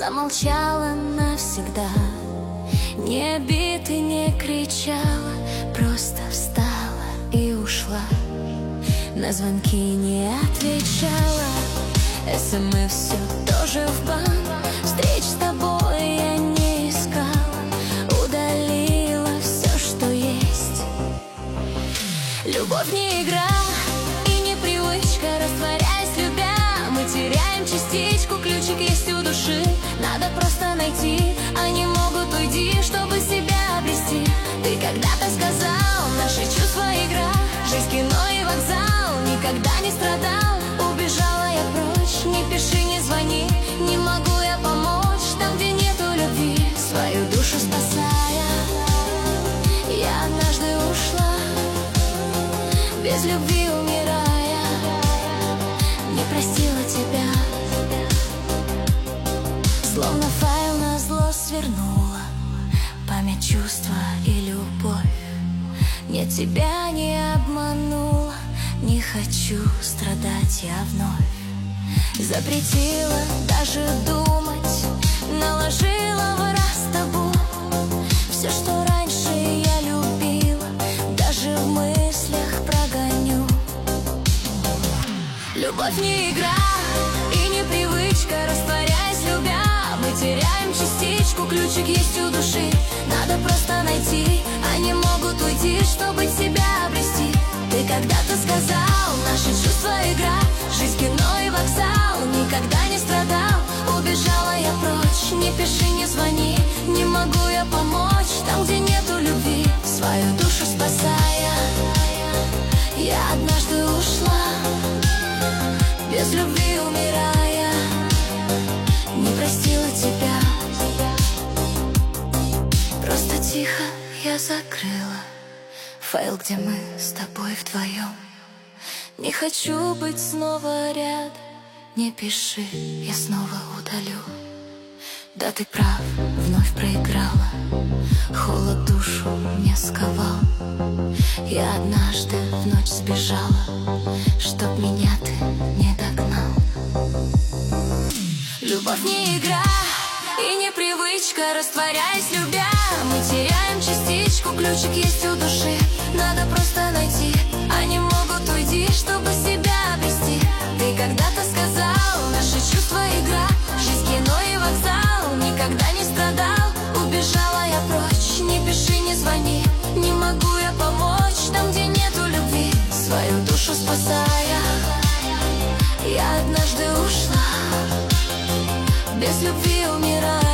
замолчала навсегда. Не биты, не кричала, просто встала и ушла. На звонки не отвечала, СМС все тоже в бан. Встреч с тобой я не искала, удалила все, что есть. Любовь не игра и не привычка, растворяясь любя, мы теряем частичку, ключик есть у души. Надо просто найти, они могут уйти, чтобы себя обрести. Ты когда-то сказал, наши чувства игра, жизнь кино и вокзал, никогда не страдал. Убежала я прочь, не пиши, не звони, не могу я помочь там, где нету любви, свою душу спасая. Я однажды ушла, без любви умирая, не простила тебя. Словно файл на зло свернула память, чувства и любовь. Нет, тебя не обманула, не хочу страдать я вновь. Запретила даже думать, наложила в раз табу. Все, что раньше я любила, даже в мыслях прогоню. Любовь не игра и не привычка, растворяясь любя, мы теряем частичку, ключик есть у души. Надо просто найти, они могут уйти, чтобы себя обрести. Ты когда-то сказал, наши чувства игра, жизнь кино и вокзал, никогда не страдал. Убежала я прочь, не пиши, не звони, не могу я помочь там, где нету любви, свою душу спасая. Я однажды ушла, без любви умирая, не простила тебя. Просто тихо я закрыла файл, где мы с тобой вдвоем. Не хочу быть снова рядом, не пиши, я снова удалю. Да, ты прав, вновь проиграла, холод душу мне сковал. Я однажды в ночь сбежала, чтоб меня ты не догнал. Любовь не игра и не привычка, растворяясь любя, мы теряем частичку, ключик есть у души. Надо просто найти, они могут уйти, чтобы себя обрести. Ты когда-то сказал, наши чувства игра, жизнь кино и вокзал, никогда не страдал. Убежала я прочь, не пиши, не звони, не могу я помочь там, где нету любви, свою душу спасая. Я однажды ушла, без любви умирая,